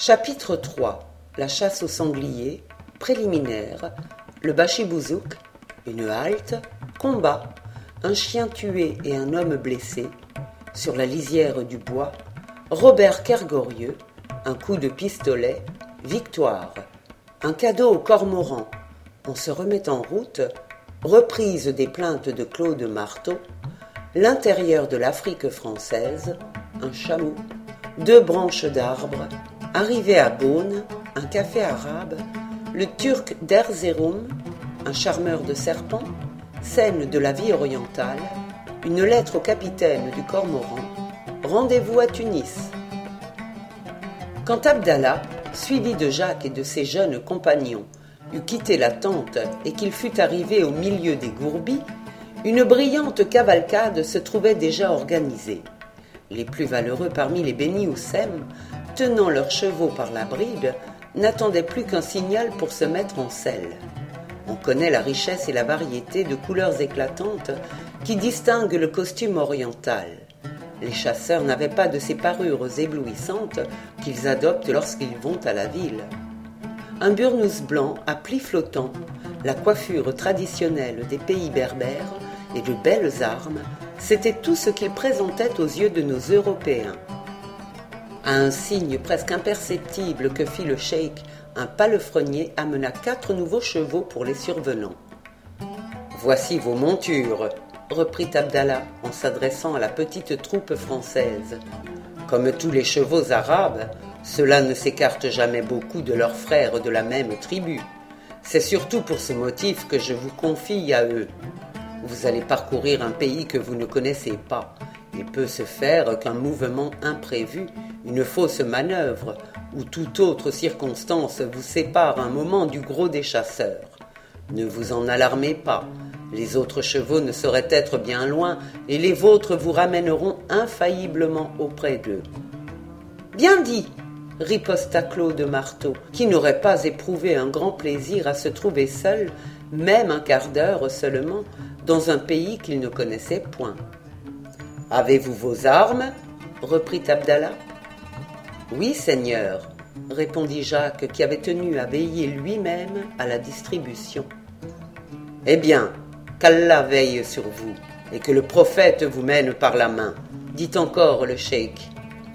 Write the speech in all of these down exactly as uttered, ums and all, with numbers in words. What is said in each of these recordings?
Chapitre trois. La chasse au sanglier. Préliminaire. Le bachibouzouk. Une halte. Combat. Un chien tué et un homme blessé. Sur la lisière du bois. Robert Kergorieux. Un coup de pistolet. Victoire. Un cadeau au cormoran. On se remet en route. Reprise des plaintes de Claude Marteau. L'intérieur de l'Afrique française. Un chameau. Deux branches d'arbres. Arrivé à Beaune, un café arabe, le turc d'Erzurum, un charmeur de serpents, scène de la vie orientale, une lettre au capitaine du cormoran, rendez-vous à Tunis. Quand Abdallah, suivi de Jacques et de ses jeunes compagnons, eut quitté la tente et qu'il fut arrivé au milieu des gourbis, une brillante cavalcade se trouvait déjà organisée. Les plus valeureux parmi les Beni Oussem, tenant leurs chevaux par la bride, n'attendaient plus qu'un signal pour se mettre en selle. On connaît la richesse et la variété de couleurs éclatantes qui distinguent le costume oriental. Les chasseurs n'avaient pas de ces parures éblouissantes qu'ils adoptent lorsqu'ils vont à la ville. Un burnous blanc à plis flottants, la coiffure traditionnelle des pays berbères et de belles armes, c'était tout ce qu'ils présentaient aux yeux de nos Européens. À un signe presque imperceptible que fit le cheikh, un palefrenier amena quatre nouveaux chevaux pour les survenants. « Voici vos montures », reprit Abdallah en s'adressant à la petite troupe française. « Comme tous les chevaux arabes, ceux-là ne s'écartent jamais beaucoup de leurs frères de la même tribu. C'est surtout pour ce motif que je vous confie à eux. Vous allez parcourir un pays que vous ne connaissez pas. Il peut se faire qu'un mouvement imprévu, une fausse manœuvre ou toute autre circonstance vous sépare un moment du gros des chasseurs. Ne vous en alarmez pas, les autres chevaux ne sauraient être bien loin et les vôtres vous ramèneront infailliblement auprès d'eux. »« Bien dit !» riposta Claude Marteau, qui n'aurait pas éprouvé un grand plaisir à se trouver seul, même un quart d'heure seulement, dans un pays qu'il ne connaissait point. « Avez-vous vos armes ?» reprit Abdallah. « Oui, Seigneur, » répondit Jacques, qui avait tenu à veiller lui-même à la distribution. « Eh bien, qu'Allah veille sur vous, et que le prophète vous mène par la main, » dit encore le cheikh.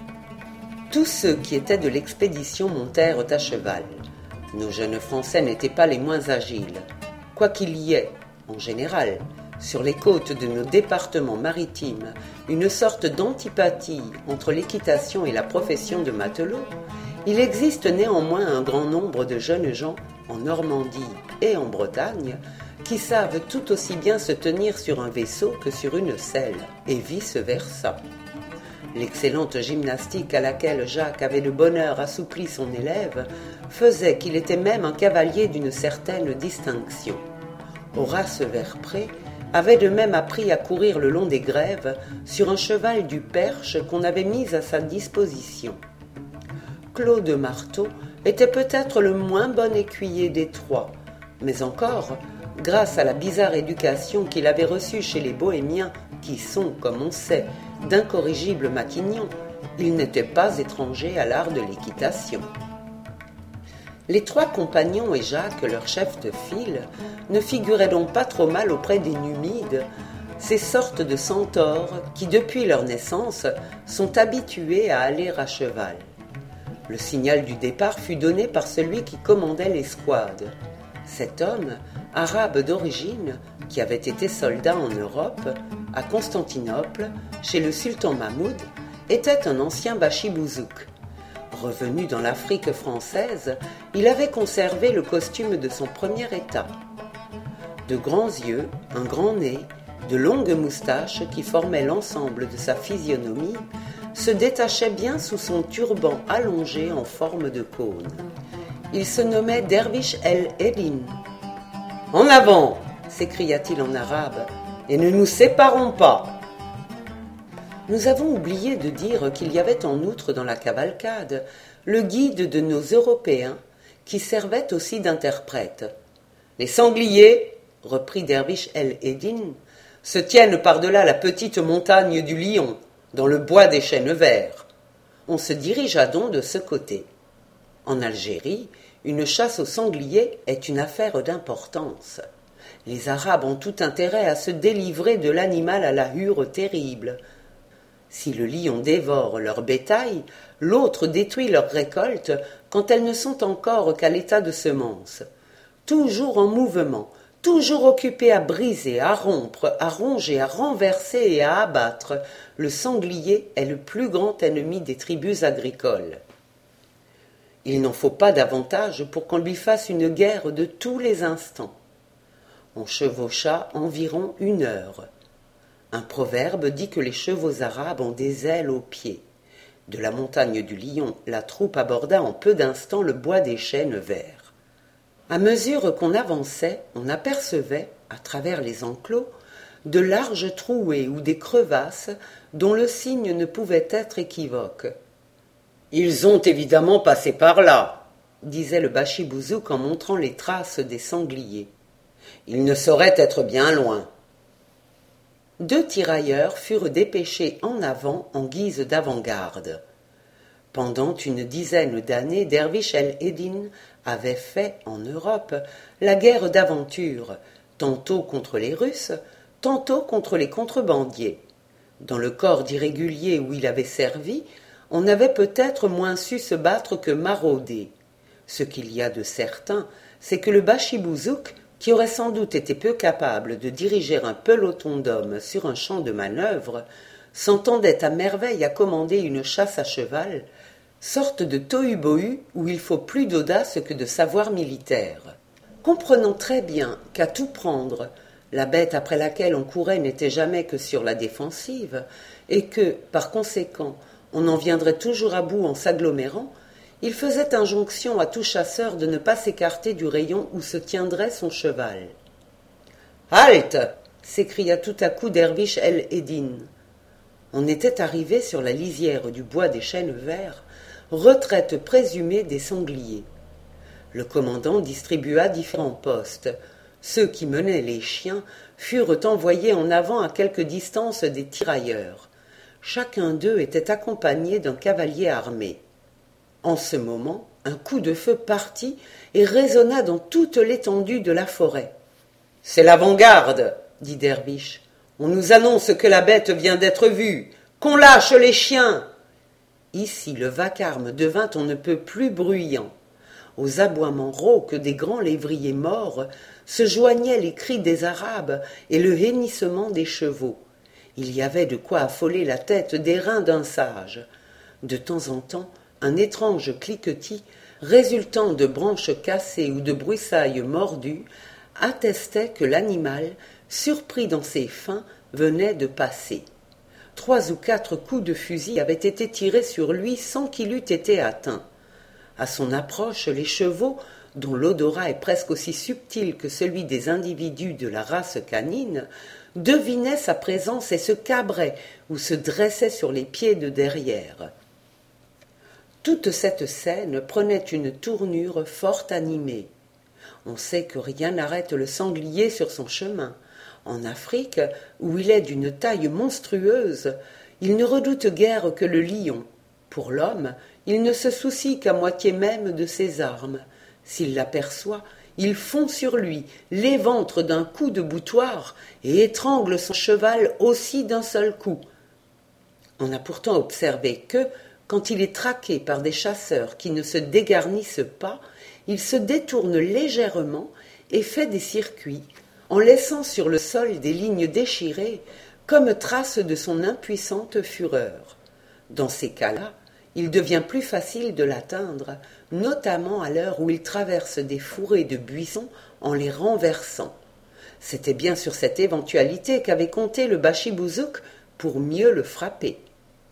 Tous ceux qui étaient de l'expédition montèrent à cheval. Nos jeunes Français n'étaient pas les moins agiles, quoiqu'il y ait, en général, sur les côtes de nos départements maritimes, une sorte d'antipathie entre l'équitation et la profession de matelot, il existe néanmoins un grand nombre de jeunes gens en Normandie et en Bretagne qui savent tout aussi bien se tenir sur un vaisseau que sur une selle, et vice-versa. L'excellente gymnastique à laquelle Jacques avait le bonheur assoupli son élève faisait qu'il était même un cavalier d'une certaine distinction. Horace Verpré avait de même appris à courir le long des grèves sur un cheval du Perche qu'on avait mis à sa disposition. Claude Marteau était peut-être le moins bon écuyer des trois, mais encore, grâce à la bizarre éducation qu'il avait reçue chez les bohémiens, qui sont, comme on sait, d'incorrigibles maquignons, il n'était pas étranger à l'art de l'équitation. Les trois compagnons et Jacques, leur chef de file, ne figuraient donc pas trop mal auprès des Numides, ces sortes de centaures qui, depuis leur naissance, sont habitués à aller à cheval. Le signal du départ fut donné par celui qui commandait l'escouade. Cet homme, arabe d'origine, qui avait été soldat en Europe, à Constantinople, chez le sultan Mahmoud, était un ancien bachibouzouk. Revenu dans l'Afrique française, il avait conservé le costume de son premier état. De grands yeux, un grand nez, de longues moustaches qui formaient l'ensemble de sa physionomie, se détachaient bien sous son turban allongé en forme de cône. Il se nommait Dervish el-Eddin. « En avant !» s'écria-t-il en arabe, « et ne nous séparons pas !» Nous avons oublié de dire qu'il y avait en outre dans la cavalcade le guide de nos Européens qui servait aussi d'interprète. « Les sangliers, » reprit Dervish el-Eddin, « se tiennent par-delà la petite montagne du Lion, dans le bois des chênes verts. » On se dirigea donc de ce côté. En Algérie, une chasse au sanglier est une affaire d'importance. Les Arabes ont tout intérêt à se délivrer de l'animal à la hure terrible. Si le lion dévore leur bétail, l'autre détruit leurs récoltes quand elles ne sont encore qu'à l'état de semences. Toujours en mouvement, toujours occupé à briser, à rompre, à ronger, à renverser et à abattre, le sanglier est le plus grand ennemi des tribus agricoles. Il n'en faut pas davantage pour qu'on lui fasse une guerre de tous les instants. On chevaucha environ une heure. Un proverbe dit que les chevaux arabes ont des ailes aux pieds. De la montagne du Lion, la troupe aborda en peu d'instants le bois des chênes verts. À mesure qu'on avançait, on apercevait, à travers les enclos, de larges trouées ou des crevasses dont le signe ne pouvait être équivoque. « Ils ont évidemment passé par là », disait le Bachibouzouk en montrant les traces des sangliers. « Ils ne sauraient être bien loin. » Deux tirailleurs furent dépêchés en avant en guise d'avant-garde. Pendant une dizaine d'années, Dervish el-Eddin avait fait, en Europe, la guerre d'aventure, tantôt contre les Russes, tantôt contre les contrebandiers. Dans le corps d'irréguliers où il avait servi, on avait peut-être moins su se battre que marauder. Ce qu'il y a de certain, c'est que le Bachibouzouk, qui aurait sans doute été peu capable de diriger un peloton d'hommes sur un champ de manœuvre, s'entendait à merveille à commander une chasse à cheval, sorte de tohu-bohu où il faut plus d'audace que de savoir militaire. Comprenant très bien qu'à tout prendre, la bête après laquelle on courait n'était jamais que sur la défensive, et que, par conséquent, on en viendrait toujours à bout en s'agglomérant, il faisait injonction à tout chasseur de ne pas s'écarter du rayon où se tiendrait son cheval. « Halte !» s'écria tout à coup Dervish el-Eddin. On était arrivé sur la lisière du bois des chênes verts, retraite présumée des sangliers. Le commandant distribua différents postes. Ceux qui menaient les chiens furent envoyés en avant à quelque distance des tirailleurs. Chacun d'eux était accompagné d'un cavalier armé. En ce moment, un coup de feu partit et résonna dans toute l'étendue de la forêt. « C'est l'avant-garde !» dit Dervish. « On nous annonce que la bête vient d'être vue. Qu'on lâche les chiens !» Ici, le vacarme devint on ne peut plus bruyant. Aux aboiements rauques des grands lévriers morts se joignaient les cris des Arabes et le hennissement des chevaux. Il y avait de quoi affoler la tête d'airain d'un sage. De temps en temps, un étrange cliquetis, résultant de branches cassées ou de broussailles mordues, attestait que l'animal, surpris dans ses fins, venait de passer. Trois ou quatre coups de fusil avaient été tirés sur lui sans qu'il eût été atteint. À son approche, les chevaux, dont l'odorat est presque aussi subtil que celui des individus de la race canine, devinaient sa présence et se cabraient ou se dressaient sur les pieds de derrière. Toute cette scène prenait une tournure fort animée. On sait que rien n'arrête le sanglier sur son chemin. En Afrique, où il est d'une taille monstrueuse, il ne redoute guère que le lion. Pour l'homme, il ne se soucie qu'à moitié même de ses armes. S'il l'aperçoit, il fond sur lui, l'éventre d'un coup de boutoir et étrangle son cheval aussi d'un seul coup. On a pourtant observé que, quand il est traqué par des chasseurs qui ne se dégarnissent pas, il se détourne légèrement et fait des circuits, en laissant sur le sol des lignes déchirées comme traces de son impuissante fureur. Dans ces cas-là, il devient plus facile de l'atteindre, notamment à l'heure où il traverse des fourrés de buissons en les renversant. C'était bien sur cette éventualité qu'avait compté le Bachibouzouk pour mieux le frapper.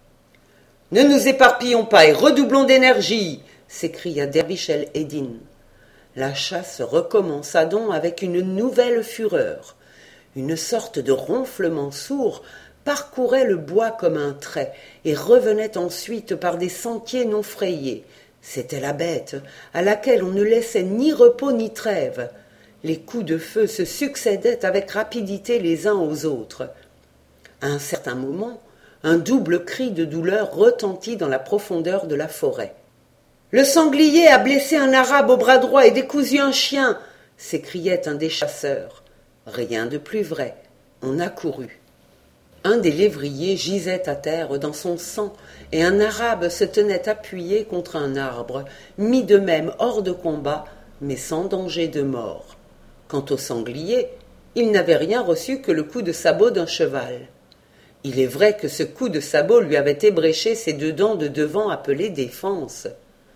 « Ne nous éparpillons pas et redoublons d'énergie !» s'écria Dervish el-Eddin. La chasse recommença donc avec une nouvelle fureur. Une sorte de ronflement sourd parcourait le bois comme un trait et revenait ensuite par des sentiers non frayés. C'était la bête, à laquelle on ne laissait ni repos ni trêve. Les coups de feu se succédaient avec rapidité les uns aux autres. À un certain moment, un double cri de douleur retentit dans la profondeur de la forêt. Le sanglier a blessé un arabe au bras droit et décousu un chien, s'écriait un des chasseurs. Rien de plus vrai. On accourut. Un des lévriers gisait à terre dans son sang, et un arabe se tenait appuyé contre un arbre, mis de même hors de combat, mais sans danger de mort. Quant au sanglier, il n'avait rien reçu que le coup de sabot d'un cheval. Il est vrai que ce coup de sabot lui avait ébréché ses deux dents de devant appelées défense.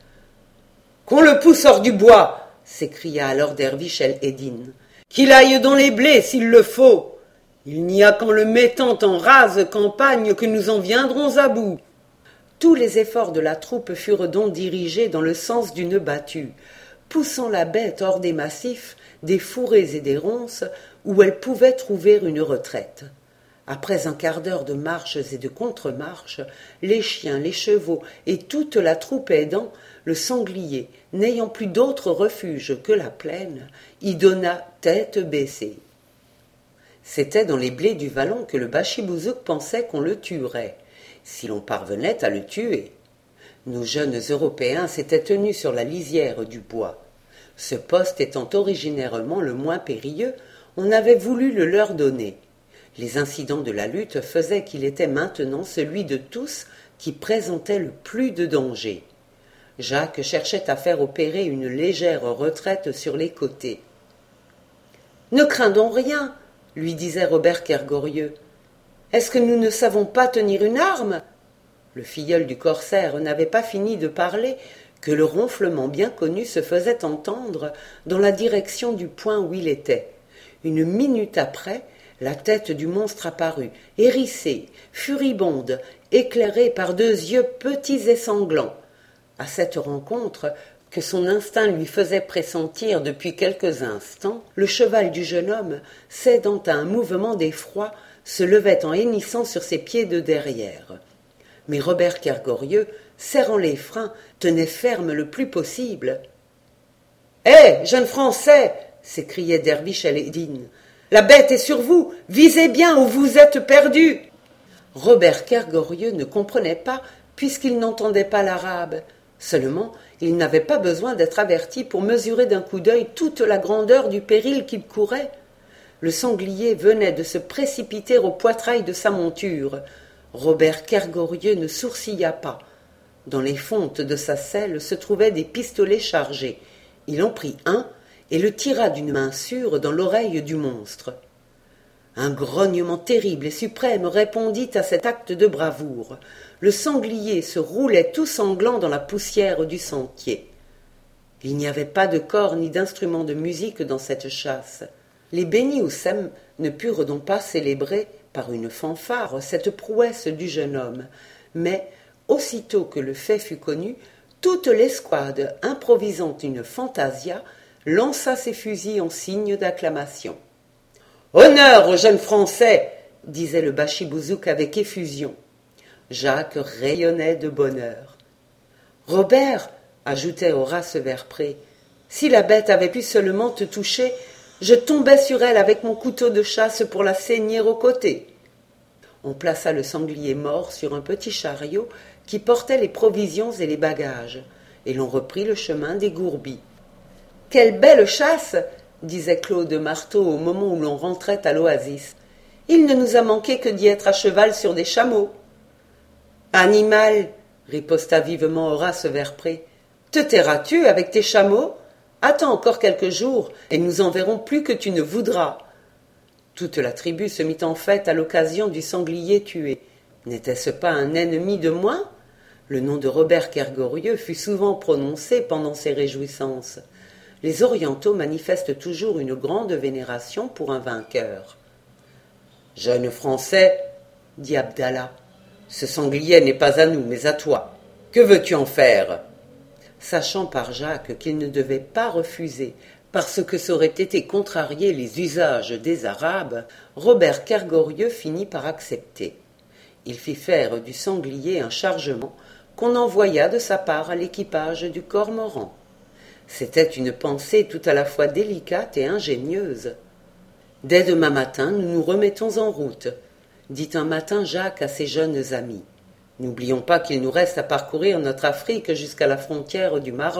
« Qu'on le pousse hors du bois !» s'écria alors Dervish el-Eddin. « Qu'il aille dans les blés s'il le faut. Il n'y a qu'en le mettant en rase campagne que nous en viendrons à bout. » Tous les efforts de la troupe furent donc dirigés dans le sens d'une battue, poussant la bête hors des massifs, des fourrés et des ronces, où elle pouvait trouver une retraite. Après un quart d'heure de marches et de contre-marches, les chiens, les chevaux et toute la troupe aidant, le sanglier, n'ayant plus d'autre refuge que la plaine, y donna tête baissée. C'était dans les blés du vallon que le Bachibouzouk pensait qu'on le tuerait, si l'on parvenait à le tuer. Nos jeunes Européens s'étaient tenus sur la lisière du bois. Ce poste étant originairement le moins périlleux, on avait voulu le leur donner. Les incidents de la lutte faisaient qu'il était maintenant celui de tous qui présentait le plus de danger. Jacques cherchait à faire opérer une légère retraite sur les côtés. « Ne craindons rien, » lui disait Robert Kergorieux. « Est-ce que nous ne savons pas tenir une arme ?» Le filleul du corsaire n'avait pas fini de parler que le ronflement bien connu se faisait entendre dans la direction du point où il était. Une minute après, la tête du monstre apparut, hérissée, furibonde, éclairée par deux yeux petits et sanglants. À cette rencontre, que son instinct lui faisait pressentir depuis quelques instants, le cheval du jeune homme, cédant à un mouvement d'effroi, se levait en hennissant sur ses pieds de derrière. Mais Robert Kergorieux, serrant les freins, tenait ferme le plus possible. « Hé, jeune Français !» s'écriait Dervish el-Eddin. « La bête est sur vous, visez bien ou vous êtes perdu !» Robert Kergorieux ne comprenait pas, puisqu'il n'entendait pas l'arabe. Seulement, il n'avait pas besoin d'être averti pour mesurer d'un coup d'œil toute la grandeur du péril qu'il courait. Le sanglier venait de se précipiter au poitrail de sa monture. Robert Kergorieux ne sourcilla pas. Dans les fontes de sa selle se trouvaient des pistolets chargés. Il en prit un et le tira d'une main sûre dans l'oreille du monstre. Un grognement terrible et suprême répondit à cet acte de bravoure. Le sanglier se roulait tout sanglant dans la poussière du sentier. Il n'y avait pas de corps ni d'instrument de musique dans cette chasse. Les Beni Oussem ne purent donc pas célébrer par une fanfare cette prouesse du jeune homme, mais, aussitôt que le fait fut connu, toute l'escouade, improvisant une fantasia, lança ses fusils en signe d'acclamation. « Honneur aux jeunes Français !» disait le Bachibouzouk avec effusion. Jacques rayonnait de bonheur. « Robert, » ajoutait Horace Verpré, « si la bête avait pu seulement te toucher, je tombais sur elle avec mon couteau de chasse pour la saigner au côté. » On plaça le sanglier mort sur un petit chariot qui portait les provisions et les bagages, et l'on reprit le chemin des Gourbis. « Quelle belle chasse !» disait Claude Marteau au moment où l'on rentrait à l'oasis. « Il ne nous a manqué que d'y être à cheval sur des chameaux. »« Animal !» riposta vivement Horace Verpré. « Te tairas-tu avec tes chameaux ? Attends encore quelques jours, et nous en verrons plus que tu ne voudras. » Toute la tribu se mit en fête à l'occasion du sanglier tué. N'était-ce pas un ennemi de moins ? Le nom de Robert Kergorieux fut souvent prononcé pendant ces réjouissances. Les Orientaux manifestent toujours une grande vénération pour un vainqueur. « Jeune Français, dit Abdallah, ce sanglier n'est pas à nous, mais à toi. Que veux-tu en faire ?» Sachant par Jacques qu'il ne devait pas refuser, parce que ça aurait été contrarier les usages des Arabes, Robert Kergorieux finit par accepter. Il fit faire du sanglier un chargement qu'on envoya de sa part à l'équipage du cormoran. C'était une pensée tout à la fois délicate et ingénieuse. « Dès demain matin, nous nous remettons en route, » dit un matin Jacques à ses jeunes amis. « N'oublions pas qu'il nous reste à parcourir notre Afrique jusqu'à la frontière du Maroc. »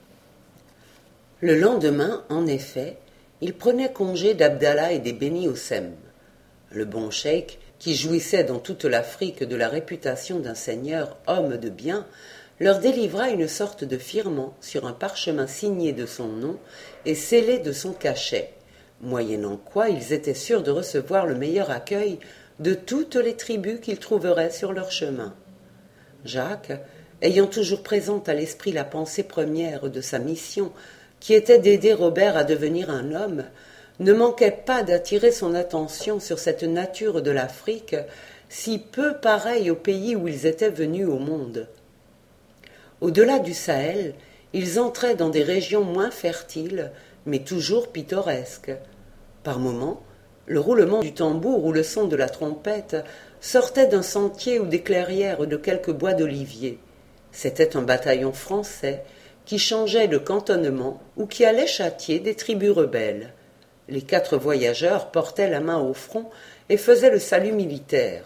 Le lendemain, en effet, il prenait congé d'Abdallah et des Beni Houssem. Le bon cheikh, qui jouissait dans toute l'Afrique de la réputation d'un seigneur homme de bien, leur délivra une sorte de firman sur un parchemin signé de son nom et scellé de son cachet, moyennant quoi ils étaient sûrs de recevoir le meilleur accueil de toutes les tribus qu'ils trouveraient sur leur chemin. Jacques, ayant toujours présente à l'esprit la pensée première de sa mission, qui était d'aider Robert à devenir un homme, ne manquait pas d'attirer son attention sur cette nature de l'Afrique, si peu pareille au pays où ils étaient venus au monde. Au-delà du Sahel, ils entraient dans des régions moins fertiles, mais toujours pittoresques. Par moments, le roulement du tambour ou le son de la trompette sortait d'un sentier ou des clairières de quelques bois d'oliviers. C'était un bataillon français qui changeait de cantonnement ou qui allait châtier des tribus rebelles. Les quatre voyageurs portaient la main au front et faisaient le salut militaire.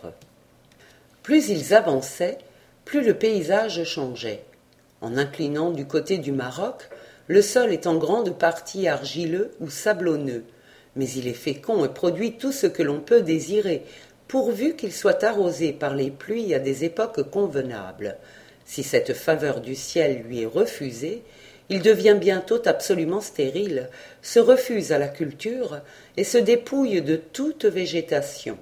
Plus ils avançaient, plus le paysage changeait. En inclinant du côté du Maroc, le sol est en grande partie argileux ou sablonneux, mais il est fécond et produit tout ce que l'on peut désirer, pourvu qu'il soit arrosé par les pluies à des époques convenables. Si cette faveur du ciel lui est refusée, il devient bientôt absolument stérile, se refuse à la culture et se dépouille de toute végétation.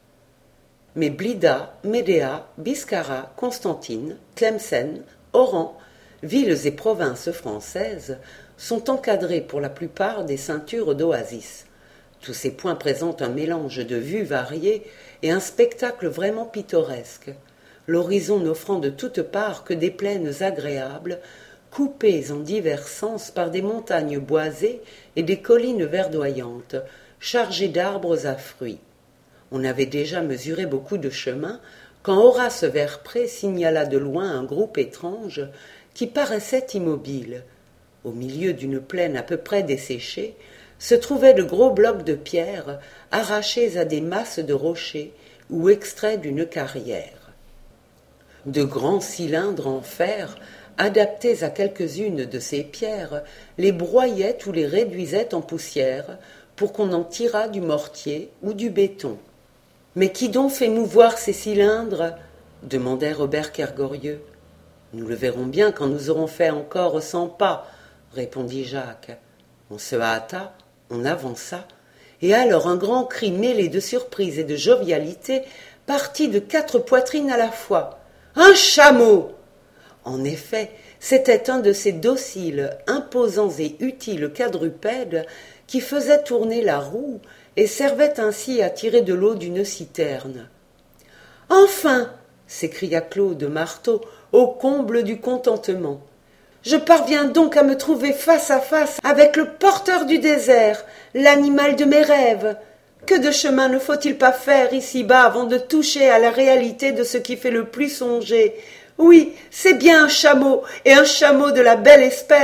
Mais Blida, Médéa, Biscara, Constantine, Tlemcen, Oran, villes et provinces françaises, sont encadrées pour la plupart des ceintures d'oasis. Tous ces points présentent un mélange de vues variées et un spectacle vraiment pittoresque, l'horizon n'offrant de toutes parts que des plaines agréables, coupées en divers sens par des montagnes boisées et des collines verdoyantes, chargées d'arbres à fruits. On avait déjà mesuré beaucoup de chemins quand Horace Verpré signala de loin un groupe étrange qui paraissait immobile. Au milieu d'une plaine à peu près desséchée se trouvaient de gros blocs de pierre arrachés à des masses de rochers ou extraits d'une carrière. De grands cylindres en fer, adaptés à quelques-unes de ces pierres, les broyaient ou les réduisaient en poussière pour qu'on en tirât du mortier ou du béton. « Mais qui donc fait mouvoir ces cylindres ?» demandait Robert Kergorieux. « Nous le verrons bien quand nous aurons fait encore cent pas, » répondit Jacques. On se hâta, on avança, et alors un grand cri mêlé de surprise et de jovialité partit de quatre poitrines à la fois. « Un chameau !» En effet, c'était un de ces dociles, imposants et utiles quadrupèdes qui faisaient tourner la roue et servait ainsi à tirer de l'eau d'une citerne. « Enfin !» s'écria Claude Marteau, au comble du contentement. « Je parviens donc à me trouver face à face avec le porteur du désert, l'animal de mes rêves. Que de chemin ne faut-il pas faire ici-bas avant de toucher à la réalité de ce qui fait le plus songer ? Oui, c'est bien un chameau, et un chameau de la belle espèce !»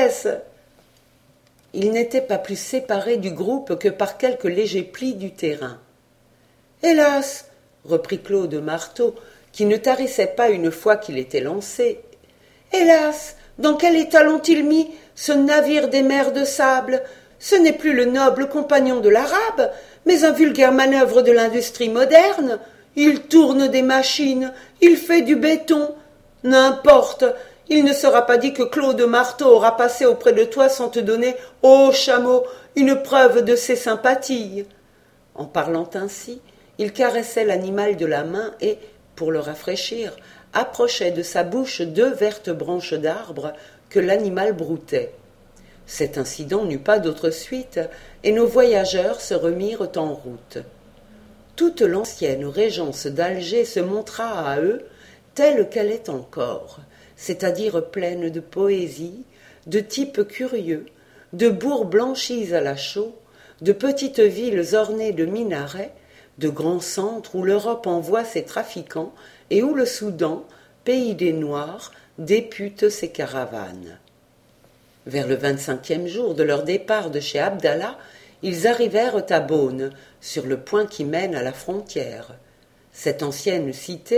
Il n'était pas plus séparé du groupe que par quelques légers plis du terrain. « Hélas !» reprit Claude Marteau, qui ne tarissait pas une fois qu'il était lancé. « Hélas ! Dans quel état l'ont-ils mis, ce navire des mers de sable ? Ce n'est plus le noble compagnon de l'arabe, mais un vulgaire manœuvre de l'industrie moderne. Il tourne des machines, il fait du béton. N'importe, il ne sera pas dit que Claude Marteau aura passé auprès de toi sans te donner, ô chameau, une preuve de ses sympathies. » En parlant ainsi, il caressait l'animal de la main et, pour le rafraîchir, approchait de sa bouche deux vertes branches d'arbre que l'animal broutait. Cet incident n'eut pas d'autre suite, et nos voyageurs se remirent en route. Toute l'ancienne régence d'Alger se montra à eux telle qu'elle est encore, c'est-à-dire pleine de poésie, de types curieux, de bourgs blanchis à la chaux, de petites villes ornées de minarets, de grands centres où l'Europe envoie ses trafiquants et où le Soudan, pays des Noirs, députe ses caravanes. Vers le vingt-cinquième jour de leur départ de chez Abdallah, ils arrivèrent à Beaune, sur le point qui mène à la frontière. Cette ancienne cité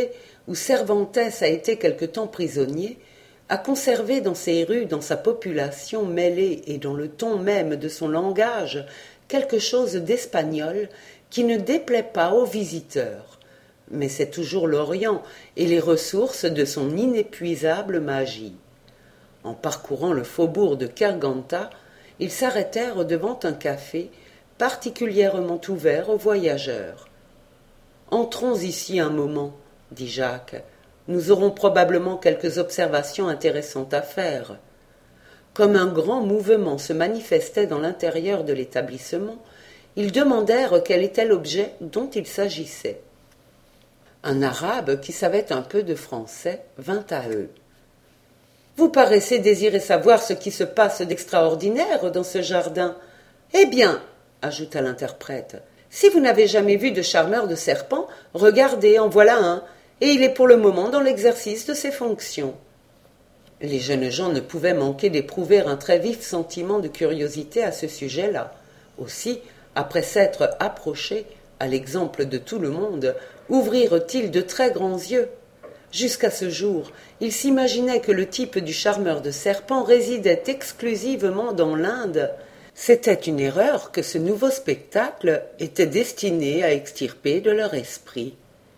où Cervantes a été quelque temps prisonnier, a conservé dans ses rues, dans sa population mêlée et dans le ton même de son langage, quelque chose d'espagnol qui ne déplaît pas aux visiteurs. Mais c'est toujours l'Orient et les ressources de son inépuisable magie. En parcourant le faubourg de Kerganta, ils s'arrêtèrent devant un café particulièrement ouvert aux voyageurs. « Entrons ici un moment, » dit Jacques. « Nous aurons probablement quelques observations intéressantes à faire. » Comme un grand mouvement se manifestait dans l'intérieur de l'établissement, ils demandèrent quel était l'objet dont il s'agissait. Un arabe qui savait un peu de français vint à eux. « Vous paraissez désirer savoir ce qui se passe d'extraordinaire dans ce jardin. Eh bien, ajouta l'interprète, si vous n'avez jamais vu de charmeur de serpents, regardez, en voilà un, et il est pour le moment dans l'exercice de ses fonctions. » Les jeunes gens ne pouvaient manquer d'éprouver un très vif sentiment de curiosité à ce sujet-là. Aussi, après s'être approchés, à l'exemple de tout le monde, ouvrirent-ils de très grands yeux. Jusqu'à ce jour, ils s'imaginaient que le type du charmeur de serpents résidait exclusivement dans l'Inde. C'était une erreur que ce nouveau spectacle était destiné à extirper de leur esprit.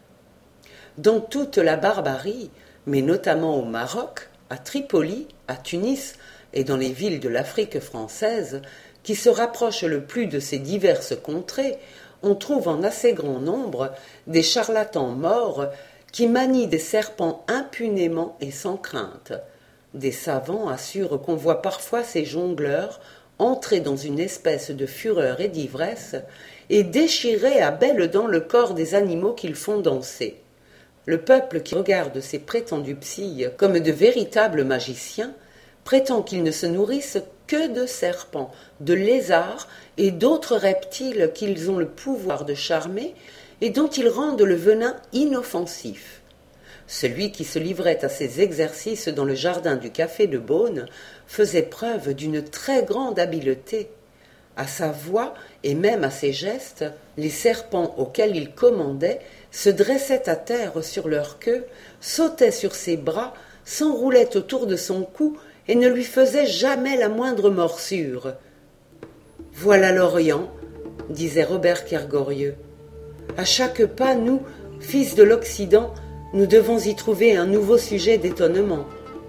Dans toute la barbarie, mais notamment au Maroc, à Tripoli, à Tunis et dans les villes de l'Afrique française, qui se rapprochent le plus de ces diverses contrées, on trouve en assez grand nombre des charlatans morts qui manient des serpents impunément et sans crainte. Des savants assurent qu'on voit parfois ces jongleurs entrer dans une espèce de fureur et d'ivresse et déchirer à belles dents le corps des animaux qu'ils font danser. Le peuple qui regarde ces prétendus psys comme de véritables magiciens prétend qu'ils ne se nourrissent que de serpents, de lézards et d'autres reptiles qu'ils ont le pouvoir de charmer et dont ils rendent le venin inoffensif. Celui qui se livrait à ces exercices dans le jardin du café de Beaune faisait preuve d'une très grande habileté. À sa voix et même à ses gestes, les serpents auxquels il commandait se dressaient à terre sur leur queue, sautaient sur ses bras, s'enroulaient autour de son cou et ne lui faisaient jamais la moindre morsure. « Voilà l'Orient, » disait Robert Kergorieux. « À chaque pas, nous, fils de l'Occident, nous devons y trouver un nouveau sujet d'étonnement. »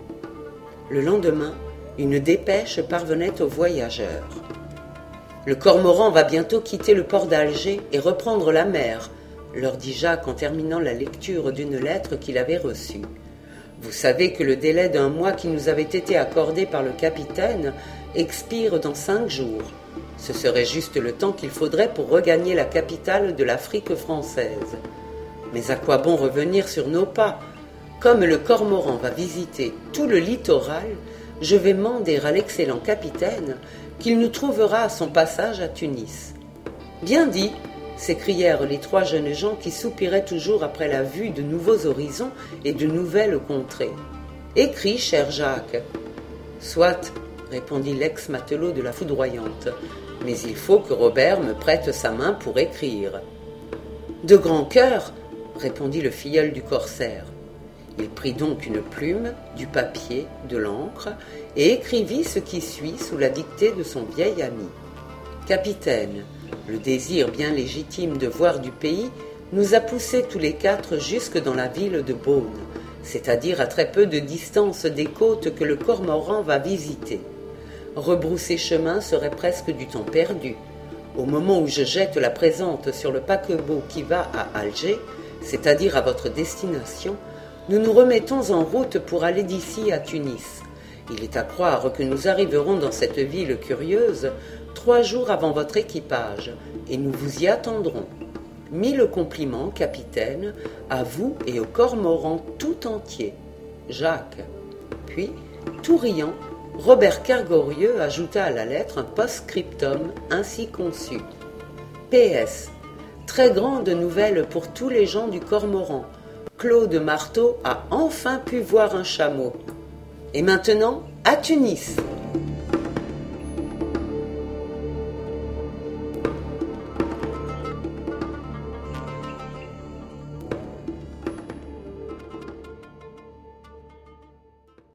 Le lendemain, une dépêche parvenait aux voyageurs. « Le cormoran va bientôt quitter le port d'Alger et reprendre la mer, » leur dit Jacques en terminant la lecture d'une lettre qu'il avait reçue. « Vous savez que le délai d'un mois qui nous avait été accordé par le capitaine expire dans cinq jours. Ce serait juste le temps qu'il faudrait pour regagner la capitale de l'Afrique française. Mais à quoi bon revenir sur nos pas? Comme le cormoran va visiter tout le littoral, je vais mander à l'excellent capitaine qu'il nous trouvera à son passage à Tunis. » « Bien dit !» s'écrièrent les trois jeunes gens qui soupiraient toujours après la vue de nouveaux horizons et de nouvelles contrées. « Écris, cher Jacques. »« Soit, » répondit l'ex-matelot de la Foudroyante, « mais il faut que Robert me prête sa main pour écrire. »« De grand cœur, » répondit le filleul du corsaire. Il prit donc une plume, du papier, de l'encre, et écrivit ce qui suit sous la dictée de son vieil ami. « Capitaine, le désir bien légitime de voir du pays nous a poussés tous les quatre jusque dans la ville de Beaune, c'est-à-dire à très peu de distance des côtes que le cormoran va visiter. Rebrousser chemin serait presque du temps perdu. Au moment où je jette la présente sur le paquebot qui va à Alger, c'est-à-dire à votre destination, nous nous remettons en route pour aller d'ici à Tunis. Il est à croire que nous arriverons dans cette ville curieuse trois jours avant votre équipage, et nous vous y attendrons. Mille compliments, capitaine, à vous et au cormoran tout entier. Jacques. » Puis, tout riant, Robert Kergorieux ajouta à la lettre un post-scriptum ainsi conçu. P S. Très grande nouvelle pour tous les gens du cormoran. Claude Marteau a enfin pu voir un chameau. Et maintenant, à Tunis.